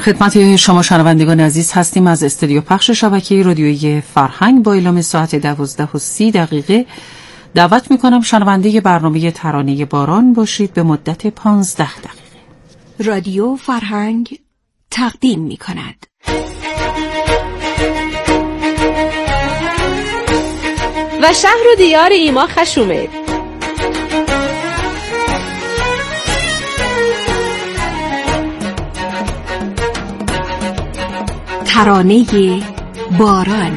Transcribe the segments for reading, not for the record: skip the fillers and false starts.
خدمت شما شنوندگان عزیز هستیم از استودیو پخش شبکه رادیویی فرهنگ. با اعلام ساعت 12:30 دعوت میکنم شنونده برنامه ترانه باران باشید به مدت 15 دقیقه. رادیو فرهنگ تقدیم میکند و شهر و دیار ایما خشومه. ترانه باران.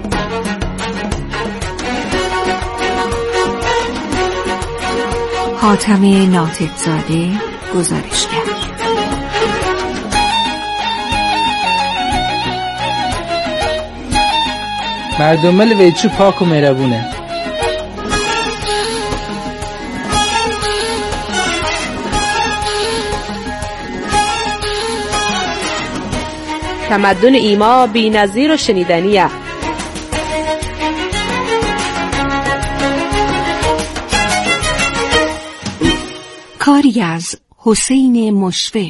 حاتم ناطق‌زاده گزارشگر. مردم مل ویچو پاک و مهربونه. تمدن ایما بی نظیر و شنیدنیه. کاری از حسین مشفق.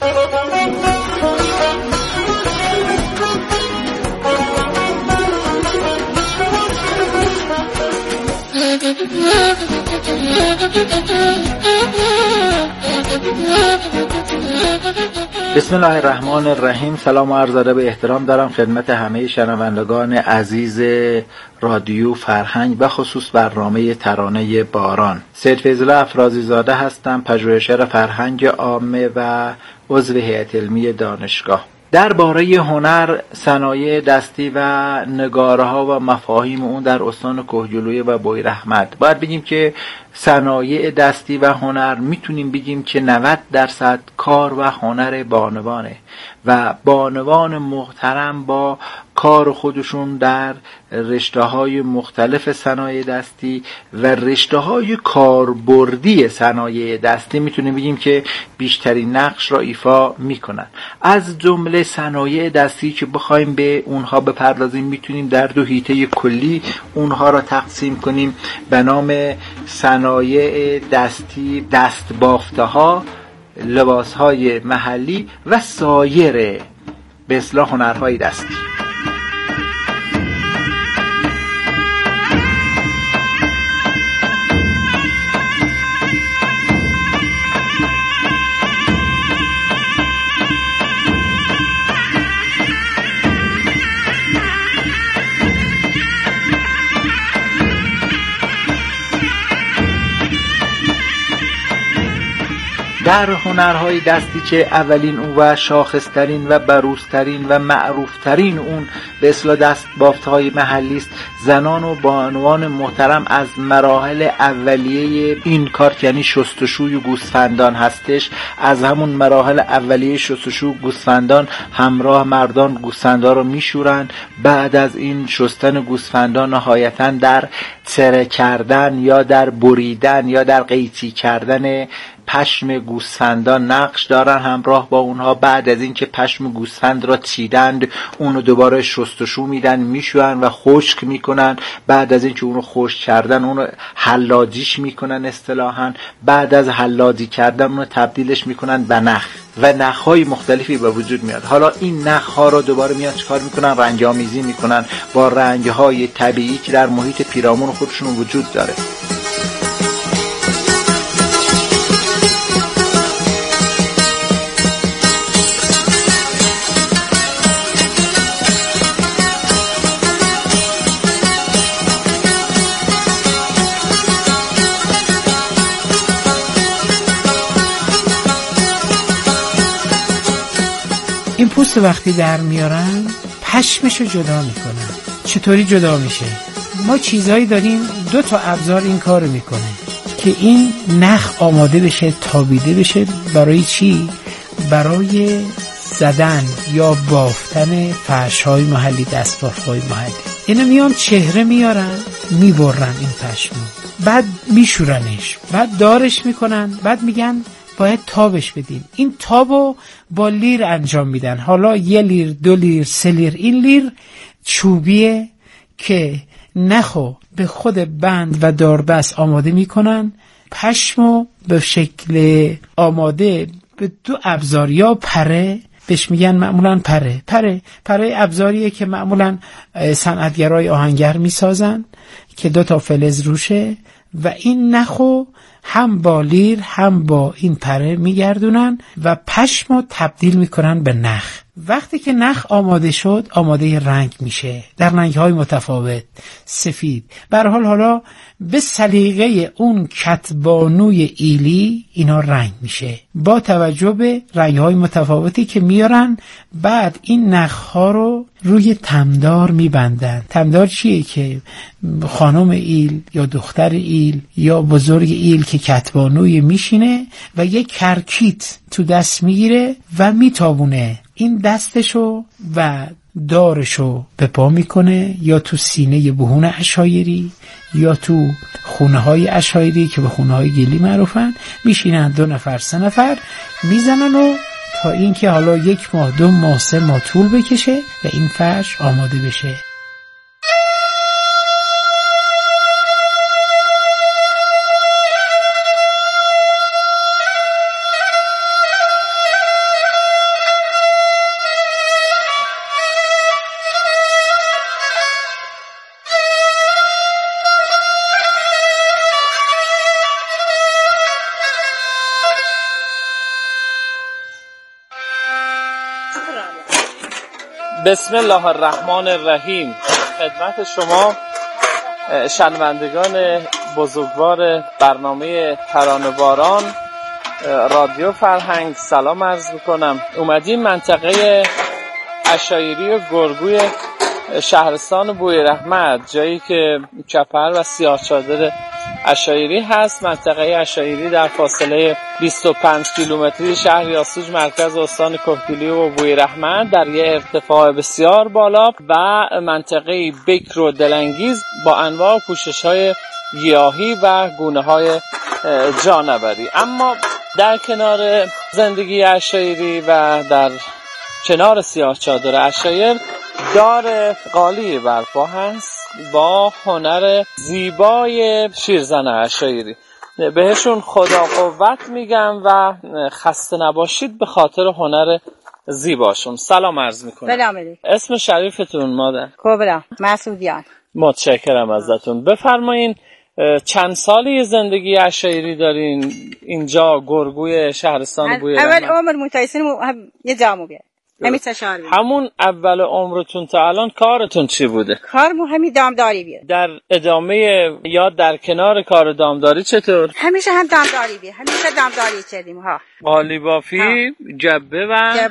بسم الله الرحمن الرحیم. سلام و عرض ادب احترام دارم خدمت همه شنوندگان عزیز رادیو فرهنگ و خصوص برنامه ترانه باران. سید فیض‌الله افرازی زاده هستم، پژوهشگر فرهنگ عامه و عضو هیئت علمی دانشگاه. درباره هنر، صنایع دستی و نگاره‌ها و مفاهیم اون در استان کهگیلویه و بویراحمد باید بگیم که صنایع دستی و هنر میتونیم بگیم که 90% کار و هنر بانوانه و بانوان محترم با کار خودشون در رشته‌های مختلف صنایع دستی و رشته‌های کاربردی صنایع دستی میتونیم بگیم که بیشترین نقش را ایفا میکنن. از جمله صنایع دستی که بخوایم به اونها بپردازیم میتونیم در دو حیطه کلی اونها را تقسیم کنیم به نام صنایع دستی، دستبافته‌ها، لباس‌های محلی و سایر به اصطلاح هنرهای دستی. در هنرهای دستی که اولین اون و شاخصترین و بروزترین و معروفترین اون به اصطلاح دستبافت‌های محلی است، زنان و بانوان محترم از مراحل اولیه این کار یعنی شستشوی گوسفندان هستش. از همون مراحل اولیه شستشوی گوسفندان همراه مردان گوسفندا رو میشورن. بعد از این شستن گوسفندان نهایتاً در تره کردن یا در بریدن یا در قیچی کردن پشم گوسفندان نقش دارن همراه با اونها. بعد از اینکه پشم گوسفند را چیدند اونو دوباره شستشو میدن، میشوین و خشک میکنن. بعد از اینکه اونو خشک کردن اونو حلاجیش میکنن اصطلاحاً. بعد از حلاجی کردن اونو تبدیلش میکنن به نخ و نخهای مختلفی به وجود میاد. حالا این نخها رو دوباره میاد چیکار میکنن؟ رنگ‌آمیزی میکنن با رنگ‌های طبیعی که در محیط پیرامون خودشون وجود داره. این پوست وقتی در میارن پشمشو جدا میکنن. چطوری جدا میشه؟ ما چیزایی داریم، 2 تا ابزار این کارو میکنه که این نخ آماده بشه، تابیده بشه. برای چی؟ برای زدن یا بافتن فرش‌های محلی، دستبافت‌های محلی. اینا میان چهره میارن، میبرن این پشمو، بعد میشورنش، بعد دارش میکنن، بعد میگن باید تابش بدیم. این تابو با لیر انجام میدن. حالا 1 لیر، 2 لیر، 3 لیر. این لیر چوبیه که نخو به خود بند و داربست آماده میکنن. پشمو به شکل آماده به 2 ابزار، یا پره بهش میگن معمولا پره ابزاریه که معمولا صنعتگرای آهنگر میسازن که 2 فلز روشه و این نخو هم با لیر هم با این پره میگردونن و پشمو تبدیل میکنن به نخ. وقتی که نخ آماده شد آماده رنگ میشه در رنگ‌های متفاوت، سفید. به هر حال حالا به سلیقه اون کتبانوی ایلی اینا رنگ میشه با توجه به رنگ‌های متفاوتی که میارن. بعد این نخ‌ها رو روی تمدار میبندن. تمدار چیه؟ که خانم ایل یا دختر ایل یا بزرگ ایل که کتبانوی میشینه و یک کرکیت تو دست میگیره و میتابونه این دستشو و دارشو به پا میکنه، یا تو سینه بهون عشایری یا تو خونه های عشایری که به خونه های گلی معروفن، میشینن 2 نفر 3 نفر میزنن و تا اینکه حالا 1 ماه 2 ماه 3 ماه طول بکشه و این فرش آماده بشه. بسم الله الرحمن الرحیم. خدمت شما شنوندگان بزرگوار برنامه ترانه باران رادیو فرهنگ سلام عرض میکنم. اومدیم منطقه عشایری و گرگوی شهرستان بویرحمت، جایی که چپر و سیاه چادر عشایری هست. منطقه عشایری در فاصله 25 کیلومتری شهر یاسوج مرکز استان کهگیلو و بویرحمت در یک ارتفاع بسیار بالا و منطقه بکر و دلانگیز با انواع پوشش‌های گیاهی و گونه‌های جانوری. اما در کنار زندگی عشایری و در کنار سیاه چادر عشایر دار قالی برپا هست با هنر زیبای شیرزن عشایری. بهشون خدا قوت میگم و خسته نباشید به خاطر هنر زیباشون. سلام عرض میکنم. سلام علیکم. اسم شریفتون مادر؟ کبرا مسعودیان. متشکرم ازتون. بفرمایین چند سالی زندگی عشایری دارین اینجا گرگوی شهرستان بویرحمت؟ اول عمر متایسین یه جامو بیاد. همون اول عمرتون تا الان کارتون چی بوده؟ کارم همین دامداری بیاد. در ادامه یا در کنار کار دامداری چطور؟ همیشه هم دامداری بیاد. همیشه دامداری کردیم ها. قالی بافی، جبه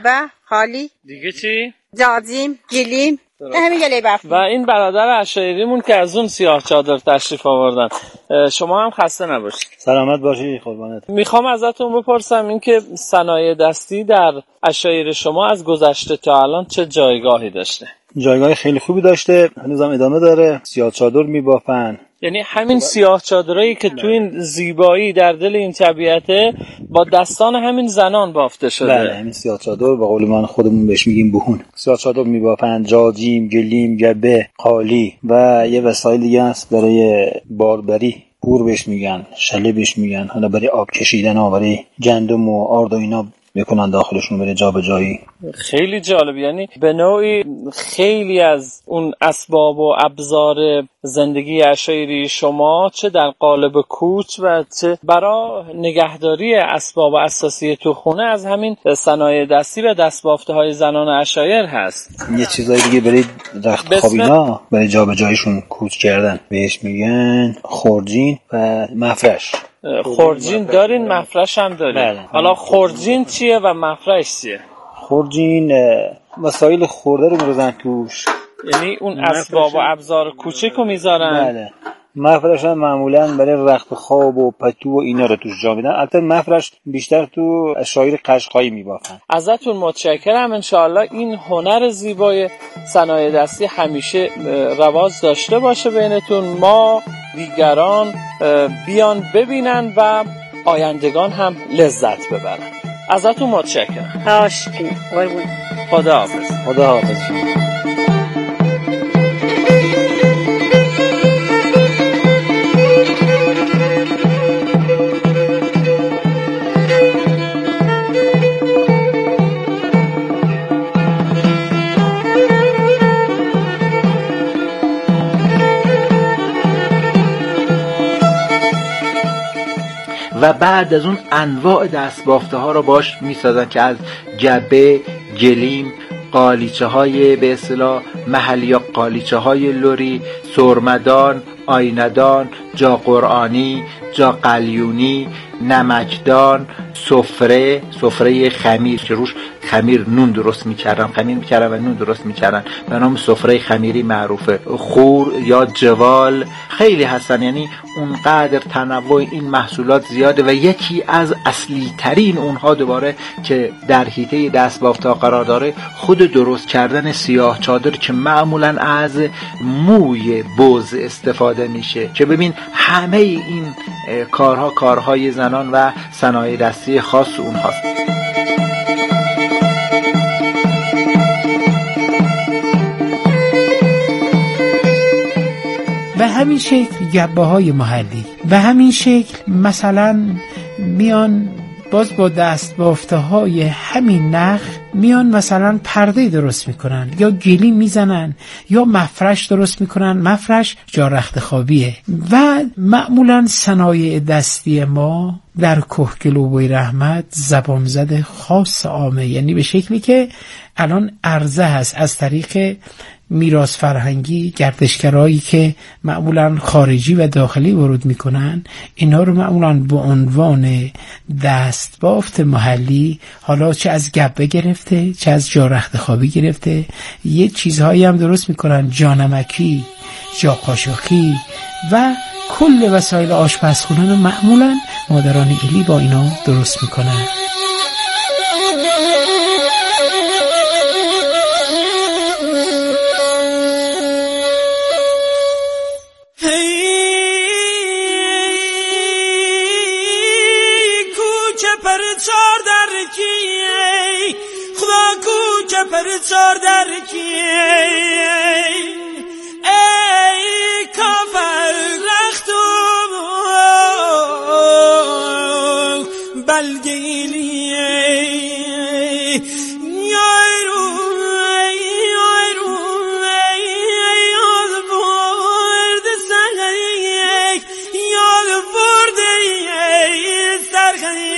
خالی. دیگه چی؟ جازیم، گلیم. همین گلی بافی. و این برادر عشایریمون که از اون سیاه چادر تشریف آوردن. شما هم خسته نباشید. سلامت باشید قربانت. میخوام ازتون بپرسم اینکه صنایع دستی در عشایر شما از گذشته تا الان چه جایگاهی داشته؟ جایگاه خیلی خوبی داشته، هنوزم ادامه داره. سیاه چادر میبافن. یعنی همین سیاه چادرایی که تو این زیبایی در دل این طبیعته با دستان همین زنان بافته شده. بله، همین سیاه چادر به قول ما خودمون بهش میگیم بهون. سیاه چادر میبافن، جاجیم، گلیم، گبه، قالی و یه وسایل دیگه هست برای باربری، پور بهش میگن، شله بهش میگن، حالا برای آب کشیدن ها، برای گندم و آرد و اینا میکنن داخلشون برای جابجایی. خیلی جالب. یعنی به نوعی خیلی از اون اسباب و ابزار زندگی عشایری شما چه در قالب کوچ و چه برای نگهداری اسباب اساسی تو خونه از همین صنایع دستی و دستبافته های زنان عشایر هست. یه چیزای دیگه برای رخت خوابینا، برای جابجاییشون کوچ کردن بهش میگن خورجین و مفرش. خورجین دارین، مفرش هم دارین. بله. حالا خورجین چیه و مفرش چیه؟ خورجین وسایل خورده رو می‌ریزن توش، یعنی اون اسباب و ابزار کوچیکو میذارن. بله. مفرش هم معمولاً برای رخت خواب و پتو و اینا رو توش جا میدن. البته مفرش بیشتر تو عشایر قشقایی میبافن. ازتون متشکرم. انشاءالله این هنر زیبای صنایع دستی همیشه رواج داشته باشه بینتون، ما دیگران بیان ببینن و آیندگان هم لذت ببرن. ازتون متشکرم. خواهش قربون. خداحافظ. خداحافظ. و بعد از اون انواع دستبافته ها رو باش میسازن که از جبه، گلیم، قالیچه های به اصطلاح محلی یا قالیچه های لری، سرمدان، آیندان، جا قرآنی، جا قلیونی، نمکدان، سفره خمیر که روش خمیر نون درست میکردن و نون درست میکردن به نام سفره خمیری معروفه، خور یا جوال خیلی هستن. یعنی اونقدر تنوع این محصولات زیاده و یکی از اصلی ترین اونها دوباره که در حیطه دستبافت قرار داره خود درست کردن سیاه چادر که معمولا از موی بز استفاده میشه که ببین همه این کارهای زنان و صنایع دستی خاص اونهاست. به همین شکل گبه‌های محلی، به همین شکل مثلا میان باز با دست بافته های همین نخ میان مثلا پرده درست میکنن یا گلی میزنن یا مفرش درست میکنن. مفرش جا رخت خوابیه و معمولا صنایع دستی ما در کهگل و بوی رحمت زبان زده خاص عامه، یعنی به شکلی که الان عرضه هست از طریق میراث فرهنگی، گردشگرایی که معمولا خارجی و داخلی ورود میکنن اینا رو معمولا به عنوان دستبافت محلی، حالا چه از گبه گرفته چه از جا رخت خوابی گرفته، یه چیزهایی هم درست میکنن، جانمکی، جا قاشقی و کل وسایل آشپزخونه رو معمولا مادران ایلی با اینا درست میکنن. چار در کی ای کافر رختم بلگیلی یارو یارو یاد برد سرخی یاد برد سرخی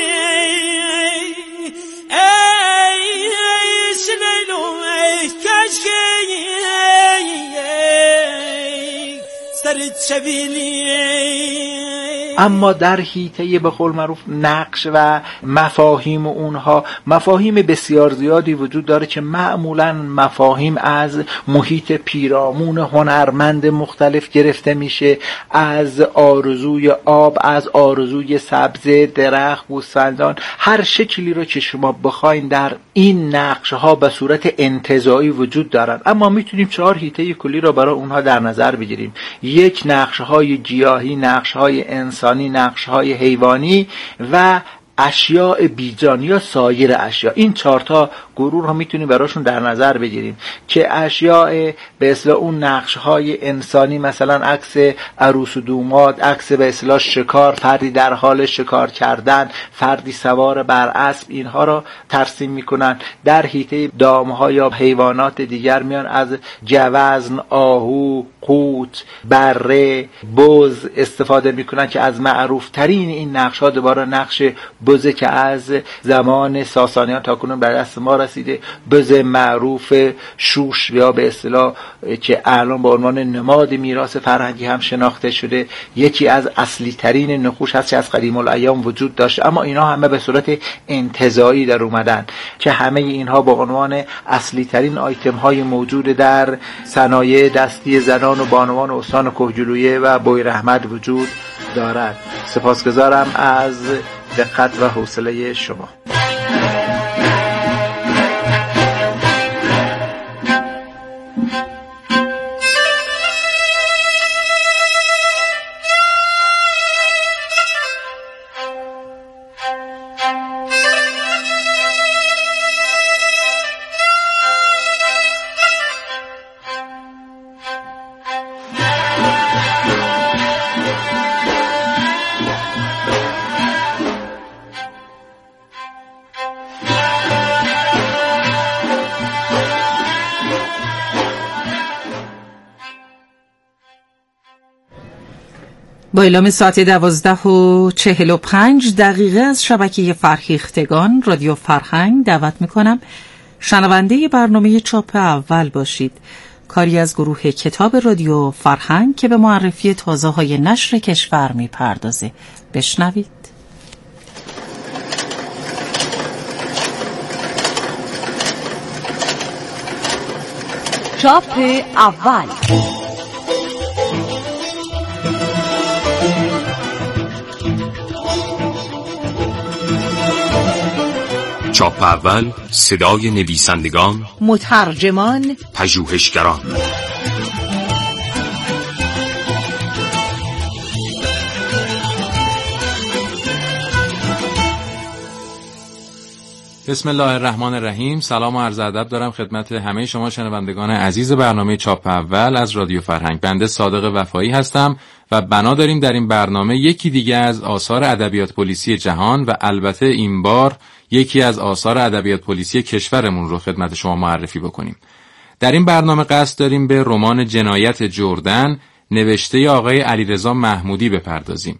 اما در حیطه به قول معروف نقش و مفاهیم اونها مفاهیم بسیار زیادی وجود داره که معمولا مفاهیم از محیط پیرامون هنرمند مختلف گرفته میشه، از آرزوی آب، از آرزوی سبزه، درخت، گوسفندان، هر شکلی رو که شما بخواین در این نقش ها به صورت انتزاعی وجود دارن. اما میتونیم 4 حیطه کلی رو برای اونها در نظر بگیریم. یک، نقش های گیاهی، نقش های انسانی، نقش های حیوانی و اشیاء بیجان یا سایر اشیاء. این 4 تا گروه رو میتونیم براشون در نظر بگیریم که اشیاء به اصطلاح اون نقش های انسانی، مثلا عکس عروس و دوماد، عکس به اصطلاح شکار، فردی در حال شکار کردن، فردی سوار بر اسب، اینها رو ترسیم میکنن. در حیطه دامها یا حیوانات دیگر میان از گوزن، آهو، قوت، بره، بز استفاده میکنن که از معروف ترین این نقش ها دوباره نقش بزه که از زمان ساسانیان تا کنون بر دست ما رسیده، بز معروف شوش یا به اصطلاح که الان به عنوان نماد میراث فرهنگی هم شناخته شده، یکی از اصلی ترین نقوش هست که از قدیم الایام وجود داشت، اما اینا همه به صورت انتزاعی در اومدن که همه اینها به عنوان اصلی ترین آیتم های موجود در صنایع دستی زنان و بانوان استان کهگیلویه و بوی رحمت وجود دارد. سپاسگزارم از دقت و حوصله شما. با اعلام ساعت 12:45 از شبکه فرهیختگان رادیو فرهنگ دعوت میکنم شنونده برنامه چاپ اول باشید، کاری از گروه کتاب رادیو فرهنگ که به معرفی تازه‌های نشر کشور میپردازه. بشنوید. چاپ اول. چاپ اول، صدای نویسندگان، مترجمان، پژوهشگران. بسم الله الرحمن الرحیم. سلام و عرض ادب دارم خدمت همه شما شنوندگان عزیز برنامه چاپ اول از رادیو فرهنگ. بنده صادق وفایی هستم و بنا داریم در این برنامه یکی دیگه از آثار ادبیات پلیسی جهان و البته این بار یکی از آثار ادبیات پلیسی کشورمون رو خدمت شما معرفی بکنیم. در این برنامه قصد داریم به رمان جنایت جردن نوشته آقای علیرضا محمودی بپردازیم.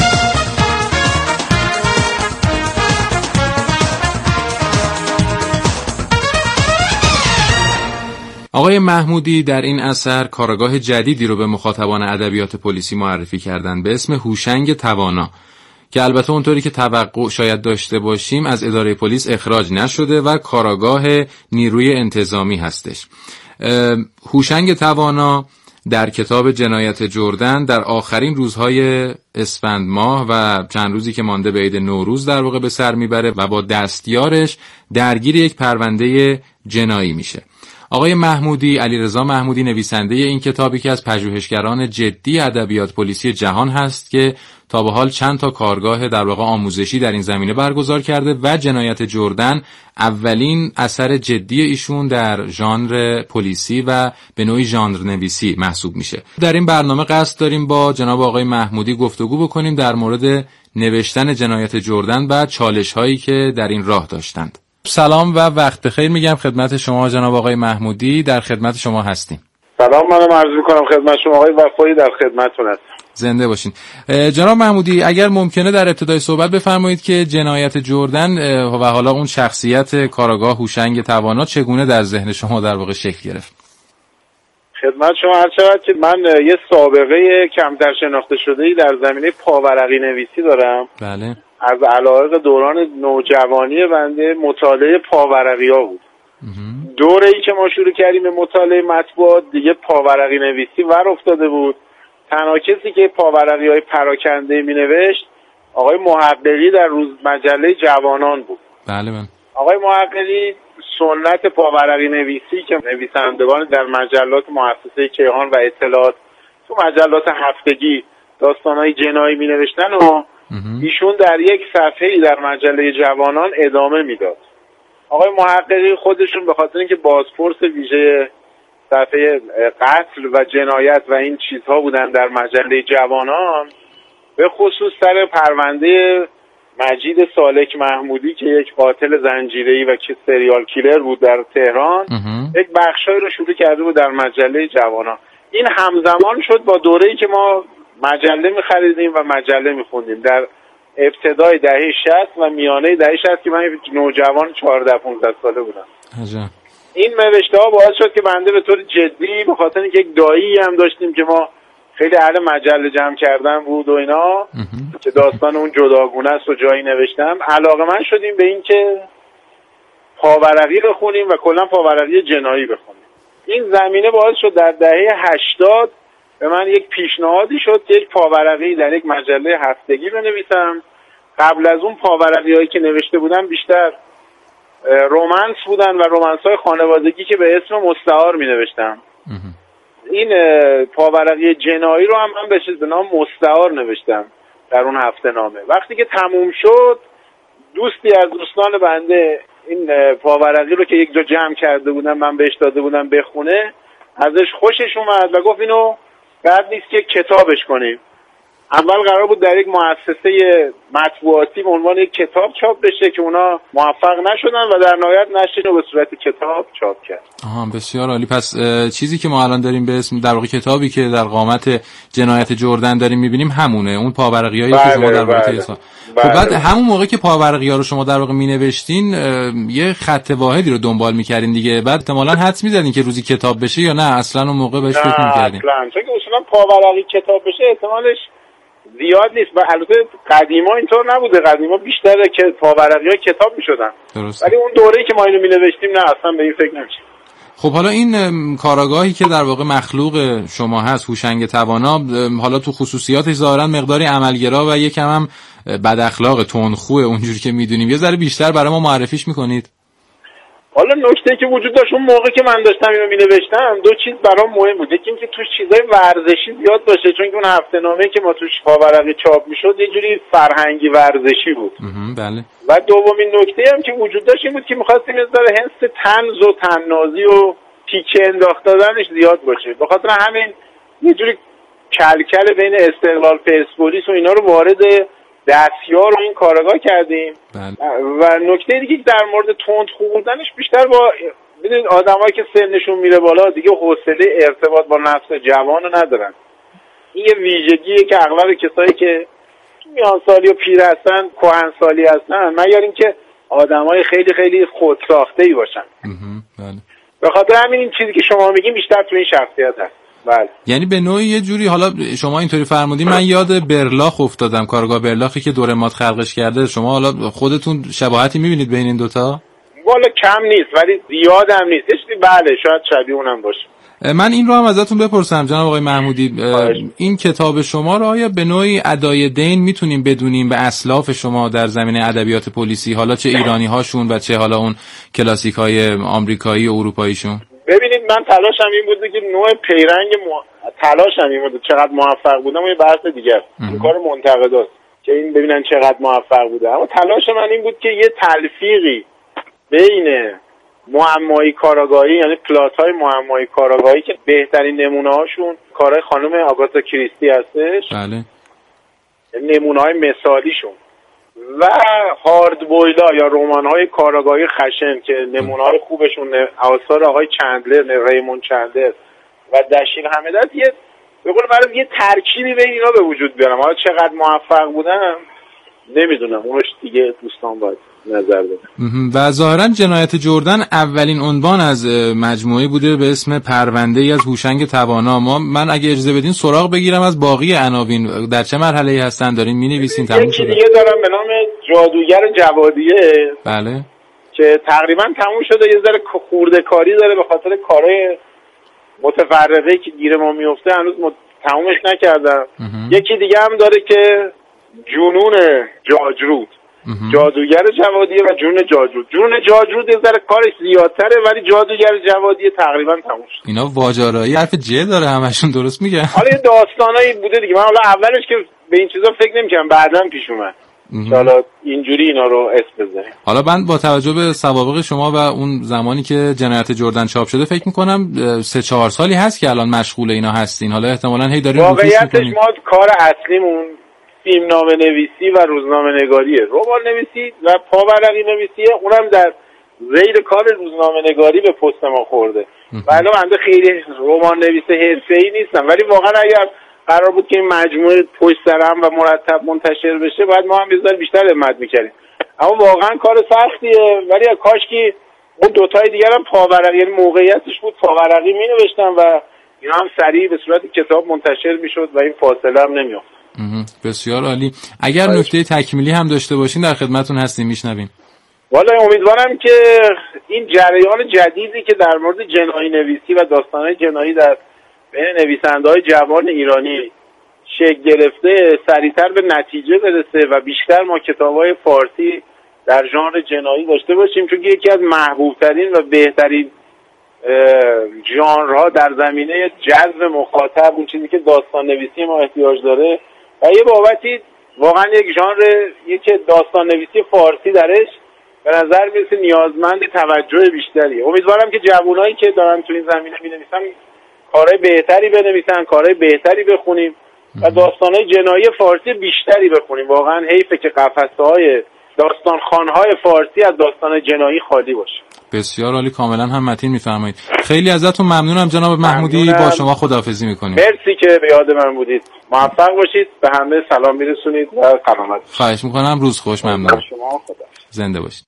آقای محمودی در این اثر کارگاه جدیدی رو به مخاطبان ادبیات پلیسی معرفی کردن به اسم هوشنگ توانا که البته اونطوری که توقع شاید داشته باشیم از اداره پلیس اخراج نشده و کارگاه نیروی انتظامی هستش. هوشنگ توانا در کتاب جنایت جردن در آخرین روزهای اسفند ماه و چند روزی که مانده به عید نوروز در واقع به سر میبره و با دستیارش درگیر یک پرونده جنایی میشه. آقای محمودی، علیرضا محمودی، نویسنده این کتابی که از پژوهشگران جدی ادبیات پلیسی جهان هست که تا به حال چند تا کارگاه در واقع آموزشی در این زمینه برگزار کرده و جنایت جردن اولین اثر جدی ایشون در ژانر پلیسی و به نوعی ژانر نویسی محسوب میشه. در این برنامه قصد داریم با جناب آقای محمودی گفتگو بکنیم در مورد نوشتن جنایت جردن و چالش‌هایی که در این راه داشتند. سلام و وقت بخیر میگم خدمت شما جناب آقای محمودی، در خدمت شما هستیم. سلام، منم عرض میکنم خدمت شما آقای وفایی، در خدمتتون هستم. زنده باشین. جناب محمودی اگر ممکنه در ابتدای صحبت بفرمایید که جنایت جردن و حالا اون شخصیت کاراگاه هوشنگ توانا چگونه در ذهن شما در واقع شکل گرفت؟ خدمت شما عرض شود که من یه سابقه کمتر شناخته شده‌ای در زمینه پاورقی نویسی دارم. بله. از علایق دوران نوجوانی بنده مطالعه پاورقی‌ها بود. دوره‌ای که ما شروع کردیم به مطالعه مطبوعات دیگه پاورقی نویسی ور افتاده بود. تنها کسی که پاورقی‌های پراکنده می‌نوشت آقای محققی در روز مجله جوانان بود. بله من. آقای محققی سنت پاورقی نویسی که نویسندگان در مجلات مؤسسه کیهان و اطلاعات تو مجلات هفتگی داستان‌های جنایی می‌نوشتن و ایشون در یک صفحه‌ای در مجله جوانان ادامه میداد. آقای محققی خودشون به خاطر اینکه بازپرس ویژه صفحه قتل و جنایت و این چیزها بودن در مجله جوانان، به خصوص سر پرونده مجید سالک محمودی که یک قاتل زنجیره‌ای و که سریال کیلر بود در تهران، یک بخشایی رو شروع کرده بود در مجله جوانان. این همزمان شد با دوره‌ای که ما مجله می‌خریدیم و مجله می‌خوندیم در ابتدای دهه 60 و میانه دهه 60 که من نوجوان 14-15 ساله بودم. عجب. این نوشته‌ها باعث شد که بنده به طور جدی به خاطر اینکه یک دایی هم داشتیم که ما خیلی اهل مجله جمع کردن بود و اینا که داستان اون جداگونه است و جایی نوشتم، علاقه‌مند شدیم به این که پاورقی بخونیم و کلا پاورقی جنایی بخونیم. این زمینه باعث شد در دهه 80 به من یک پیشنهادی شد که یک پاورقی در یک مجله هفتگی بنویسم. قبل از اون پاورقی‌هایی که نوشته بودم بیشتر رمانس بودن و رمانس‌های خانوادگی که به اسم مستعار می‌نوشتم. این پاورقی جنایی رو هم من به نام مستعار نوشتم در اون هفته نامه. وقتی که تموم شد دوستی از دوستان بنده این پاورقی رو که یک جا جمع کرده بودم من بهش داده بودم بخونه، ازش خوشش اومد و گفت اینو بعد نیست که کتابش کنیم. اول قرار بود در یک مؤسسه مطبوعاتی به عنوان یک کتاب چاپ بشه که اونا موفق نشدن و در نهایت نشر رو به صورت کتاب چاپ کرد. بسیار عالی. پس چیزی که ما الان داریم به اسم در واقع کتابی که در قامت جنایت جردن داریم می‌بینیم همونه، اون پاورقیایی که شما در واقع خب بعد همون موقع که پاورقی‌ها رو شما در واقع می‌نوشتین یه خط واحدی رو دنبال می‌کردین دیگه، بعد احتمالاً حدس می‌زدین که روزی کتاب بشه یا نه اصلا اون موقع بهش فکر می‌کردین؟ اصلا چون که اصولا پاورقی کتاب بشه احتمالش زیاد نیست. و البته قدیما اینطور نبوده، قدیما بیشتره که پاورقی‌ها کتاب می‌شدن، ولی اون دوره‌ای که ما اینو می‌نوشتیم نه اصلا به این فکر نمی‌شد. خب حالا این کاراگاهی که در واقع مخلوق شما هست، هوشنگ توانا، حالا تو خصوصیاتش ظاهرا مقداری عملگرا و یکم هم بد اخلاق، تندخوه اونجوری که میدونیم، یه ذره بیشتر برای ما معرفیش میکنید؟ حالا نکته که وجود داشت اون موقع که من داشتم اینو مینوشتم دو چیز برام مهم بود. یکی اینکه توش چیزای ورزشی زیاد باشه، چون که اون هفته‌نامه‌ای که ما توش پاورقی چاپ میشد یه جوری فرهنگی ورزشی بود. بله. و دومین نکته هم که وجود داشت این بود که می‌خواستیم یه ذره حس طنز و طنازی و پیچه انداخت دادنش زیاد باشه. به خاطر همین یه جوری کلکل بین استقلال پرسپولیس و اینا رو وارد دستیار و این کارگاه کردیم. و نکته دیگه که در مورد تندخو بودنش بیشتر با ببینید آدمایی که سنشون میره بالا دیگه حوصله ارتباط با نفس جوان ندارن. این یه ویژگیه که اغلب کسایی که میان سالی و پیر هستن، کهن سالی هستن، مگر اینکه آدمای خیلی خیلی خودساخته‌ای باشن. به خاطر همین این چیزی که شما میگین بیشتر تو این شخصیت هست. بله. یعنی به نوعی یه جوری، حالا شما اینطوری فرمودین من یاد برلاخ افتادم، کارگاه برلاخی که دورمات خلقش کرده. شما حالا خودتون شباهتی میبینید بین این دوتا؟ والا کم نیست ولی زیاد هم نیست. بله شاید شبیه اونم باشه. من این رو هم ازتون بپرسم جناب آقای محمودی، این کتاب شما رو آیا به نوعی ادای دین میتونیم بدونیم به اسلاف شما در زمینه ادبیات پلیسی، حالا چه ایرانی هاشون و چه حالا اون کلاسیک های آمریکایی و اروپاییشون؟ ببینید من تلاشم این بوده که نوع پیرنگ تلاشم این بوده، چقدر موفق بودم یه بحث دیگه، این کار منتقداست که این ببینن چقدر موفق بوده، اما تلاش من این بود که یه تلفیقی بین معمایی کاراگاهی، یعنی پلات‌های معمایی کاراگاهی که بهترین نمونه‌هاشون کارهای خانم آگاتا کریستی هستش، بله، نمونه‌های مثالیشون، و هارد بویلا یا رمان‌های کاراگاهی خشن که نمونه‌های خوبشون آثار آقای چندلر، ریموند چندلر و دشیل حمدت، یه به قول معروف یه ترکیبی بین اینا به وجود بیارم. حالا چقدر موفق بودم نمیدونم، اونش دیگه دوستان باید نظر بدن. و ظاهرا جنایت جردن اولین عنوان از مجموعه بوده به اسم پرونده‌ای از هوشنگ توانا. من اگه اجازه بدین سراغ بگیرم از باقی عناوین، در چه مرحله‌ای هستن؟ دارین می‌نویسین؟ تموم شده؟ یکی دیگه دارم به نام جادوگر جوادیه. بله. که تقریبا تموم شده، یه ذره خورده کاری داره به خاطر کارهای متفرقه‌ای که گیر ما میفته هنوز تمومش نکردم. یکی دیگه هم داره که جنون جاجرود، جادوگر جوادیه و جنون جاجرود. جنون جاجرود یه ذره کارش زیادتره ولی جادوگر جوادیه تقریبا تموم شد. اینا واژه‌آرایی حرف ج داره همشون، درست میگه؟ حالا یه داستانایی بوده دیگه، من حالا اولش که به این چیزا فکر نمی‌کردم، بعداً پیش اومد. حالا اینجوری اینا رو اسم بزنیم. حالا من با توجه به سوابق شما و اون زمانی که جنایت جردن چاپ شده فکر می‌کنم 3-4 سالی هست که الان مشغول اینا هستین. حالا احتمالاً هی دارین روش می‌کنین. واقعیتش ما کار اصلیمون فیلمنامه نویسی و روزنامه نگاریه، رمان نویسی و پاورقی نویسیه، اونم در زیر کار روزنامه نگاری به پست ما خورده. و الان من خیلی رمان نویس حرفه‌ای نیستم، ولی واقعا اگر قرار بود که این مجموعه پشت سر هم و مرتب منتشر بشه باید ما هم بذار بیشتر همت می‌کردیم. اما واقعا کار سختیه، ولی کاش که اون دوتای دیگر هم پاورقی، یعنی موقعیتش بود پاورقی می‌نوشتم و اینا هم سریع به صورت کتاب منتشر می‌شد و این فاصله هم نمی‌افتاد. بسیار عالی. اگر نکته تکمیلی هم داشته باشین در خدمتتون هستیم، میشنویم. والا امیدوارم که این جریان جدیدی که در مورد جنایی نویسی و داستان‌های جنایی در بین نویسنده‌های جوان ایرانی شکل گرفته سریعتر به نتیجه برسه و بیشتر ما کتاب‌های فارسی در ژانر جنایی داشته باشیم، چون یکی از محبوب‌ترین و بهترین ژانرها در زمینه جذب مخاطب، اون چیزی که داستان نویسی ما احتیاج داره، و یه بابتی واقعا یک ژانر، یک داستان نویسی فارسی درش به نظر میرسه نیازمند توجه بیشتری. امیدوارم که جوانایی که دارن تو این زمینه می‌نویسن کارهای بهتری بنویسن، کارهای بهتری بخونیم و داستانهای جنایی فارسی بیشتری بخونیم. واقعا حیفه که قفسه‌های داستانخوان‌های فارسی از داستان جنایی خالی باشه. بسیار عالی، کاملا هم متین میفرمایید. خیلی ازتون ممنونم جناب محمودی. با شما خداحافظی میکنیم. مرسی که به یاد من بودید. موفق باشید. به همه سلام میرسونید و سلامت. خواهش میکنم. روز خوش. ممنونم. شما خدا. زنده باشید.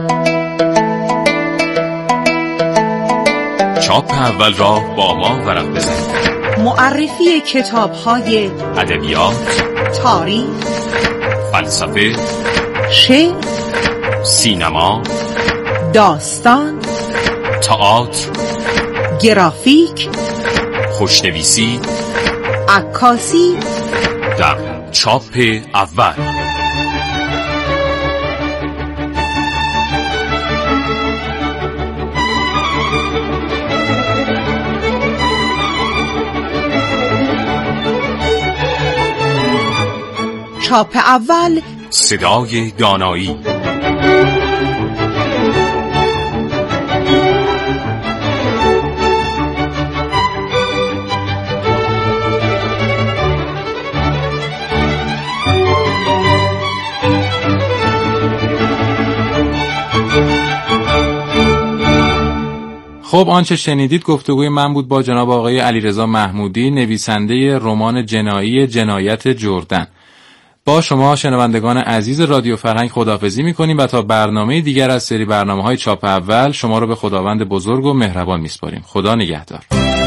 چاپ اول را با ما ورق بزنید. معرفی کتاب‌های ادبیات، تاریخ، فلسفه، شعر، سینما، داستان، تئاتر، گرافیک، خوشنویسی، عکاسی در چاپ اول. چاپ اول، صدای دانایی. خب آنچه شنیدید گفتگوی من بود با جناب آقای علیرضا محمودی، نویسنده رمان جنایی جنایت جردن. با شما شنوندگان عزیز رادیو فرهنگ خداحافظی می‌کنیم و تا برنامه دیگر از سری برنامه‌های چاپ اول شما رو به خداوند بزرگ و مهربان می‌سپاریم. خدا نگهدار.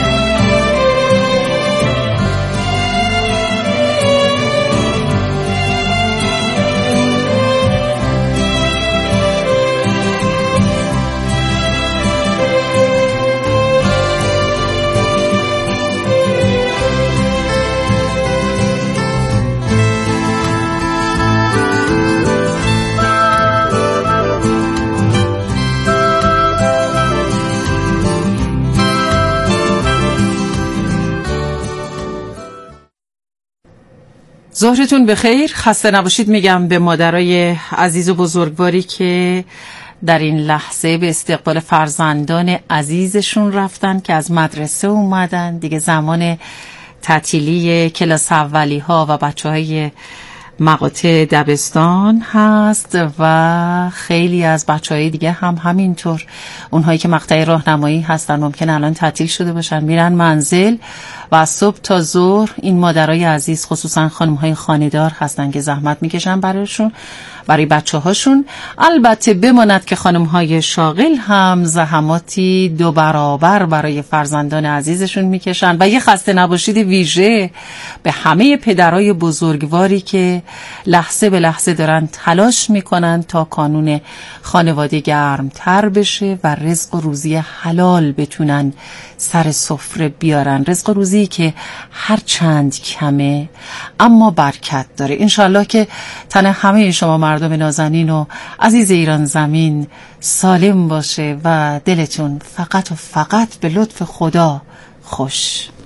ظهرتون بخیر، خسته نباشید میگم به مادرای عزیز و بزرگواری که در این لحظه به استقبال فرزندان عزیزشون رفتن که از مدرسه اومدن. دیگه زمان تعطیلی کلاس اولی ها و بچه های مقاطع دبستان هست و خیلی از بچه‌های دیگه هم همینطور. اونهایی که مقطع راهنمایی هستن ممکن الان تعطیل شده باشن، میرن منزل و از صبح تا ظهر این مادرای عزیز خصوصا خانم‌های خانه‌دار هستن که زحمت میکشن برای بچه‌هاشون. البته بماند که خانم‌های شاغل هم زحماتی 2 برابر برای فرزندان عزیزشون میکشن. و یه خسته نباشید ویژه به همه پدرای بزرگواری که لحظه به لحظه دارن تلاش میکنن تا کانون خانواده گرمتر بشه و رزق و روزی حلال بتونن سر سفره بیارن. رزق و روزی که هر چند کمه اما برکت داره. انشالله که تن همه شما مردم نازنین و عزیز ایران زمین سالم باشه و دلتون فقط و فقط به لطف خدا خوش.